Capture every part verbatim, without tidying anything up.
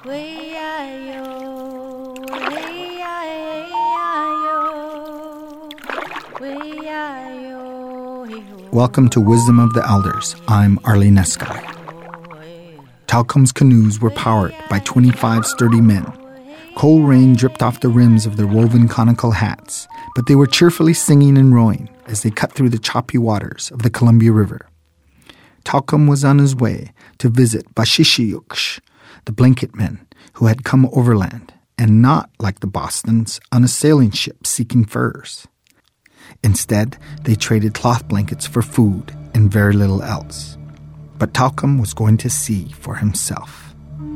Welcome to Wisdom of the Elders. I'm Arlie Nesky. Talcum's canoes were powered by twenty-five sturdy men. Cold rain dripped off the rims of their woven conical hats, but they were cheerfully singing and rowing as they cut through the choppy waters of the Columbia River. Talcum was on his way to visit Bashishiyuksh, the blanket men who had come overland, and not, like the Bostons, on a sailing ship seeking furs. Instead, they traded cloth blankets for food and very little else. But Talcum was going to see for himself.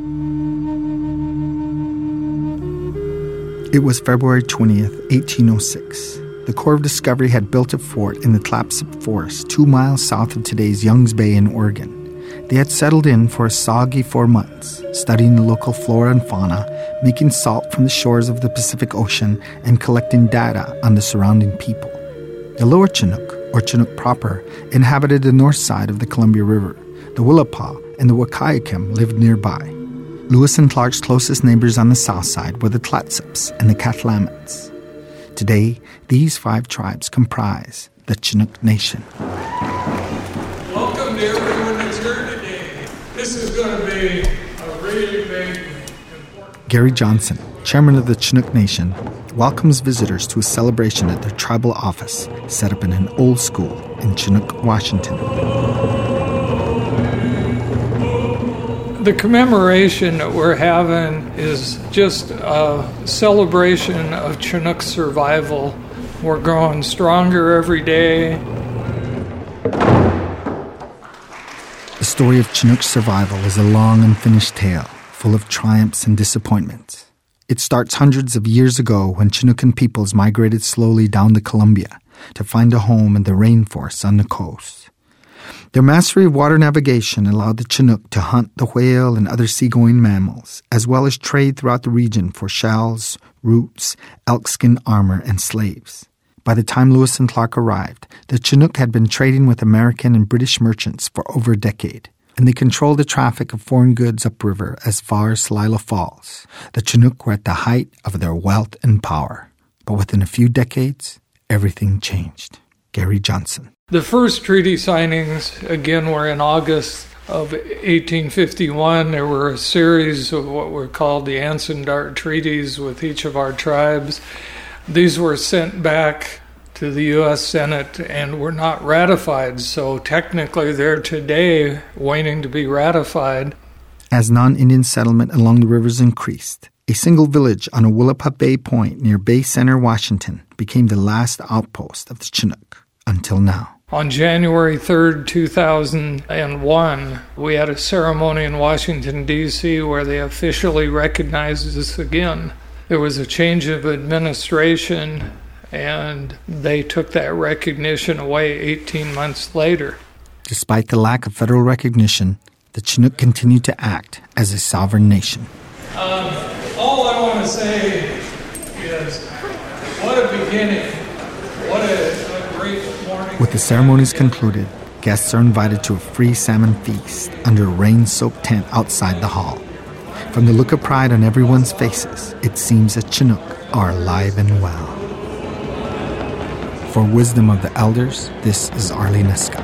It was February twentieth, eighteen oh six. The Corps of Discovery had built a fort in the Tlapsip Forest, two miles south of today's Youngs Bay in Oregon. They had settled in for a soggy four months, studying the local flora and fauna, making salt from the shores of the Pacific Ocean, and collecting data on the surrounding people. The Lower Chinook, or Chinook proper, inhabited the north side of the Columbia River. The Willapa and the Wakayakim lived nearby. Lewis and Clark's closest neighbors on the south side were the Tlatsips and the Cathlammets. Today, these five tribes comprise the Chinook Nation. Welcome to everyone that's here today. This is going to be a really big, important... Gary Johnson, chairman of the Chinook Nation, welcomes visitors to a celebration at their tribal office set up in an old school in Chinook, Washington. The commemoration that we're having is just a celebration of Chinook survival. We're growing stronger every day. The story of Chinook survival is a long, unfinished tale, full of triumphs and disappointments. It starts hundreds of years ago when Chinookan peoples migrated slowly down the Columbia to find a home in the rainforests on the coast. Their mastery of water navigation allowed the Chinook to hunt the whale and other seagoing mammals, as well as trade throughout the region for shells, roots, elkskin armor, and slaves. By the time Lewis and Clark arrived, the Chinook had been trading with American and British merchants for over a decade, and they controlled the traffic of foreign goods upriver as far as Celilo Falls. The Chinook were at the height of their wealth and power. But within a few decades, everything changed. Gary Johnson. The first treaty signings, again, were in August of eighteen fifty-one. There were a series of what were called the Ansendart treaties with each of our tribes. These were sent back to the U S Senate and were not ratified, so technically they're today waiting to be ratified. As non-Indian settlement along the rivers increased, a single village on a Willapa Bay Point near Bay Center, Washington, became the last outpost of the Chinook until now. On January third, two thousand one, we had a ceremony in Washington, D C where they officially recognized us again. There was a change of administration, and they took that recognition away eighteen months later. Despite the lack of federal recognition, the Chinook continued to act as a sovereign nation. Um, all I want to say is, what a beginning. What a, a great morning. With the ceremonies concluded, guests are invited to a free salmon feast under a rain-soaked tent outside the hall. From the look of pride on everyone's faces, it seems that Chinook are alive and well. For Wisdom of the Elders, this is Arlie Nesky.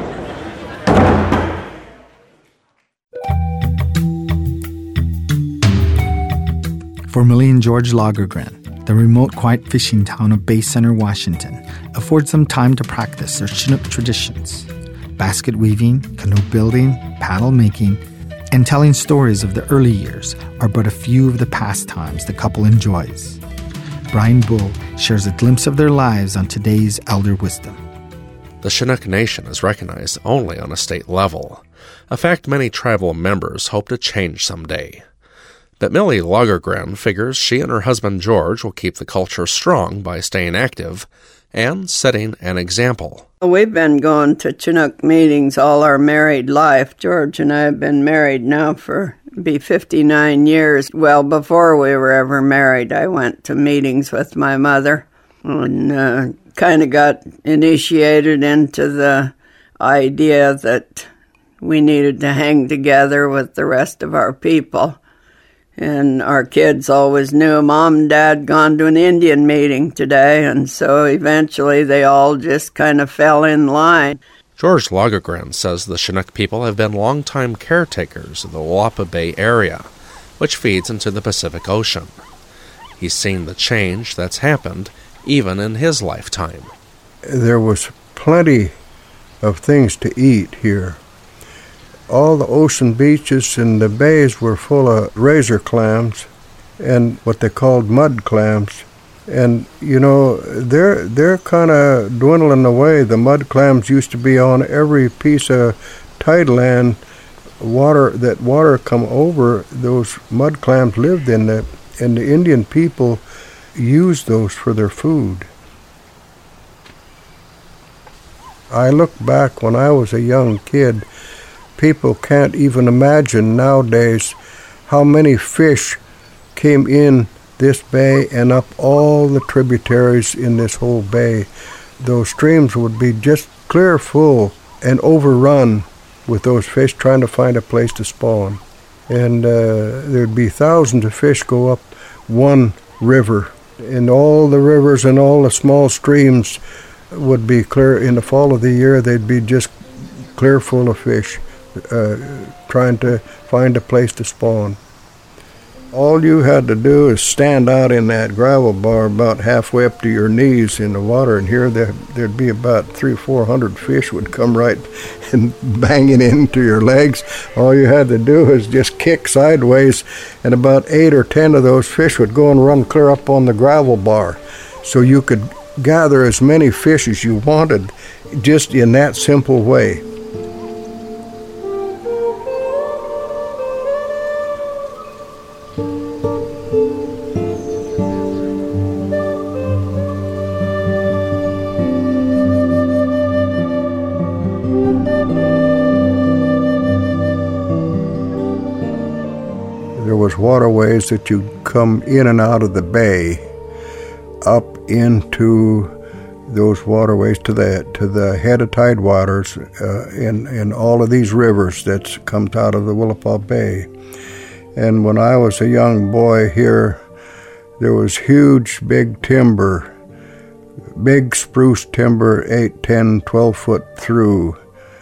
For Millie and George Lagergren, the remote, quiet fishing town of Bay Center, Washington, affords them time to practice their Chinook traditions. Basket weaving, canoe building, paddle making, and telling stories of the early years are but a few of the pastimes the couple enjoys. Brian Bull shares a glimpse of their lives on today's Elder Wisdom. The Chinook Nation is recognized only on a state level, a fact many tribal members hope to change someday. But Millie Lagergren figures she and her husband George will keep the culture strong by staying active and setting an example. We've been going to Chinook meetings all our married life. George and I have been married now for be fifty-nine years. Well, before we were ever married, I went to meetings with my mother and uh, kind of got initiated into the idea that we needed to hang together with the rest of our people. And our kids always knew Mom and Dad gone to an Indian meeting today, and so eventually they all just kind of fell in line. George Lagergren says the Chinook people have been longtime caretakers of the Willapa Bay area, which feeds into the Pacific Ocean. He's seen the change that's happened even in his lifetime. There was plenty of things to eat here. All the ocean beaches and the bays were full of razor clams and what they called mud clams. And, you know, they're they're kind of dwindling away. The mud clams used to be on every piece of tideland water that water come over. Those mud clams lived in it, and the Indian people used those for their food. I look back when I was a young kid. People can't even imagine nowadays how many fish came in this bay and up all the tributaries in this whole bay. Those streams would be just clear full and overrun with those fish trying to find a place to spawn. And uh, there'd be thousands of fish go up one river. And all the rivers and all the small streams would be clear. In the fall of the year, they'd be just clear full of fish. Uh, trying to find a place to spawn. All you had to do is stand out in that gravel bar about halfway up to your knees in the water, and here there, there'd be about three or four hundred fish would come right and banging into your legs. All you had to do is just kick sideways, and about eight or ten of those fish would go and run clear up on the gravel bar. So you could gather as many fish as you wanted just in that simple way. There was waterways that you'd come in and out of the bay, up into those waterways to the to the head of tidewaters uh, in in all of these rivers that comes out of the Willapa Bay. And when I was a young boy here, there was huge, big timber, big spruce timber, eight, ten, twelve foot through,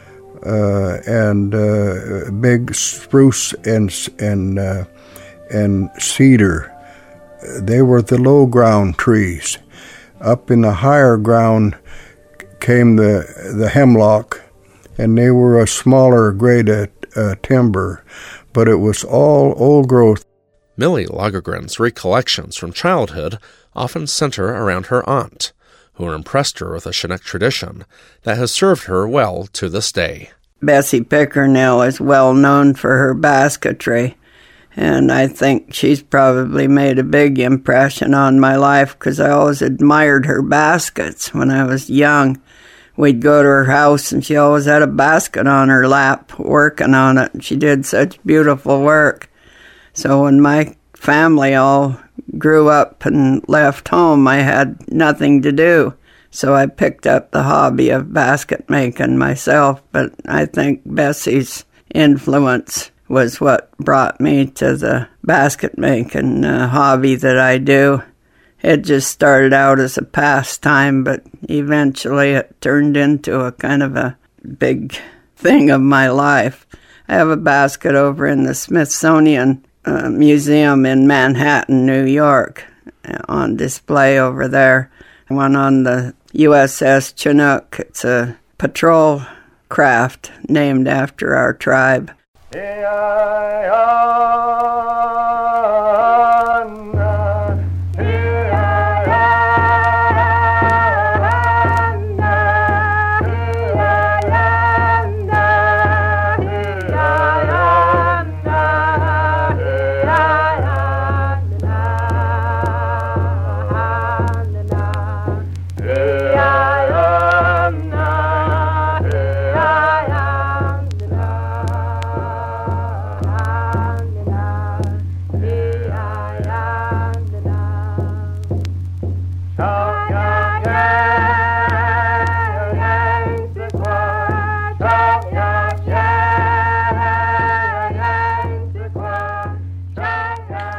uh, and uh, big spruce and and uh, and cedar. They were the low ground trees. Up in the higher ground came the the hemlock, and they were a smaller grade of uh, timber, but it was all old growth. Millie Lagergren's recollections from childhood often center around her aunt, who impressed her with a Chinook tradition that has served her well to this day. Bessie Pickernell is well known for her basketry, and I think she's probably made a big impression on my life because I always admired her baskets when I was young. We'd go to her house, and she always had a basket on her lap working on it. She did such beautiful work. So when my family all grew up and left home, I had nothing to do. So I picked up the hobby of basket making myself. But I think Bessie's influence was what brought me to the basket making uh, hobby that I do. It just started out as a pastime, but eventually it turned into a kind of a big thing of my life. I have a basket over in the Smithsonian uh, Museum in Manhattan, New York, on display over there. One on the U S S Chinook. It's a patrol craft named after our tribe.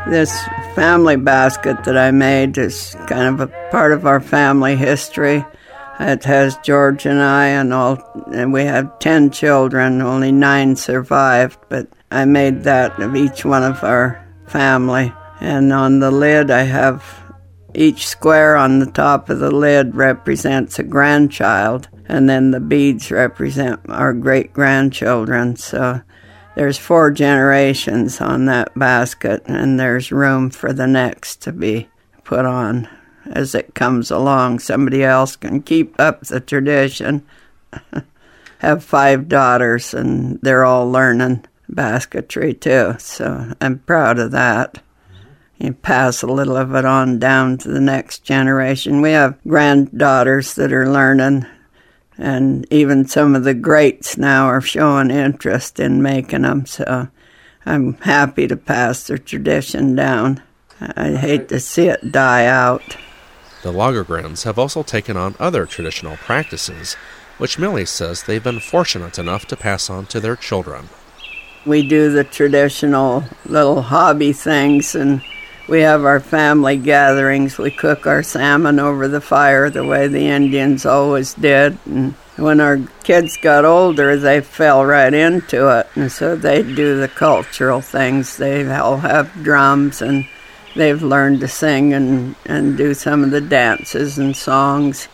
This family basket that I made is kind of a part of our family history. It has George and I, and all, and we have ten children. Only nine survived, but I made that of each one of our family. And on the lid, I have each square on the top of the lid represents a grandchild, and then the beads represent our great-grandchildren. So there's four generations on that basket, and there's room for the next to be put on as it comes along. Somebody else can keep up the tradition. Have five daughters, and they're all learning basketry too, so I'm proud of that. You pass a little of it on down to the next generation. We have granddaughters that are learning, and even some of the greats now are showing interest in making them, so I'm happy to pass the tradition down. I hate to see it die out. The Lagergrens have also taken on other traditional practices, which Millie says they've been fortunate enough to pass on to their children. We do the traditional little hobby things, and we have our family gatherings. We cook our salmon over the fire the way the Indians always did. And when our kids got older, they fell right into it, and so they do the cultural things. They all have drums, and they've learned to sing and, and do some of the dances and songs.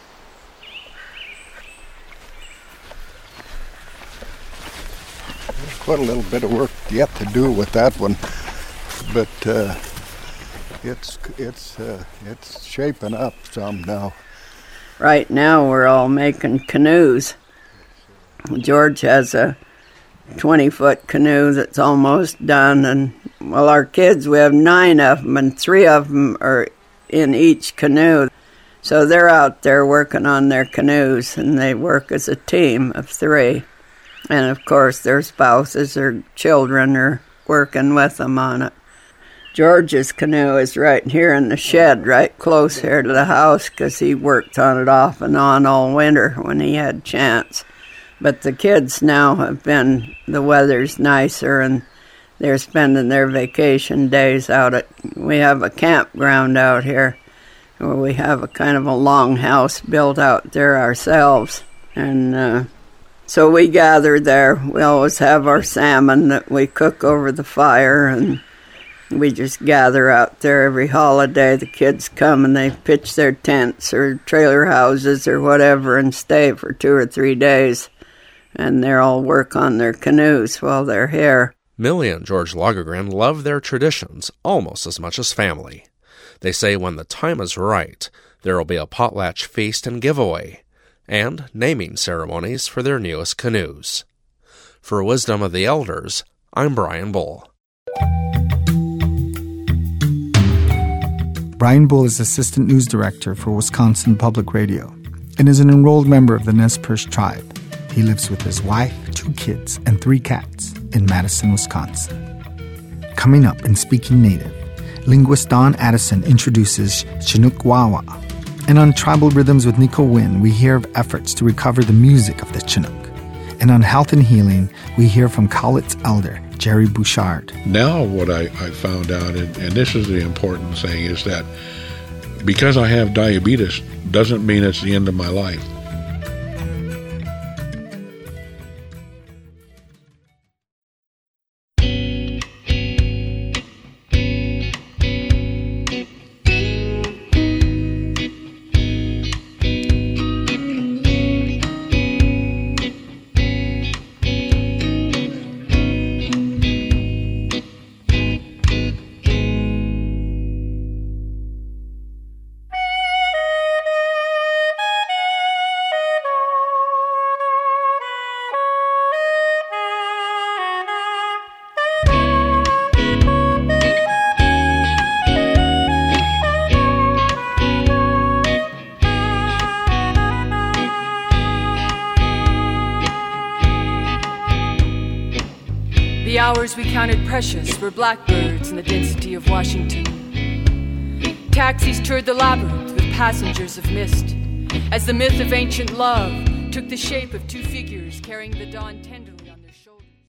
There's quite a little bit of work yet to do with that one, but uh, it's it's uh, it's shaping up some now. Right now we're all making canoes. George has a twenty-foot canoe that's almost done, and well, our kids, we have nine of them, and three of them are in each canoe. So they're out there working on their canoes, and they work as a team of three. And, of course, their spouses or children are working with them on it. George's canoe is right here in the shed, right close here to the house, because he worked on it off and on all winter when he had chance. But the kids now have been, the weather's nicer, and they're spending their vacation days out at, we have a campground out here where we have a kind of a long house built out there ourselves. And uh, so we gather there. We always have our salmon that we cook over the fire, and we just gather out there every holiday. The kids come and they pitch their tents or trailer houses or whatever and stay for two or three days. And they all work on their canoes while they're here. Millie and George Lagergren love their traditions almost as much as family. They say when the time is right, there will be a potlatch feast and giveaway, and naming ceremonies for their newest canoes. For Wisdom of the Elders, I'm Brian Bull. Brian Bull is Assistant News Director for Wisconsin Public Radio and is an enrolled member of the Nez Perce tribe. He lives with his wife, two kids, and three cats in Madison, Wisconsin. Coming up in Speaking Native, linguist Don Addison introduces Chinook Wawa. And on Tribal Rhythms with Nico Wynn, we hear of efforts to recover the music of the Chinook. And on Health and Healing, we hear from Cowlitz elder Jerry Bouchard. Now what I, I found out, and, and this is the important thing, is that because I have diabetes doesn't mean it's the end of my life. The hours we counted precious were blackbirds in the density of Washington. Taxis toured the labyrinth with passengers of mist, as the myth of ancient love took the shape of two figures carrying the dawn tenderly.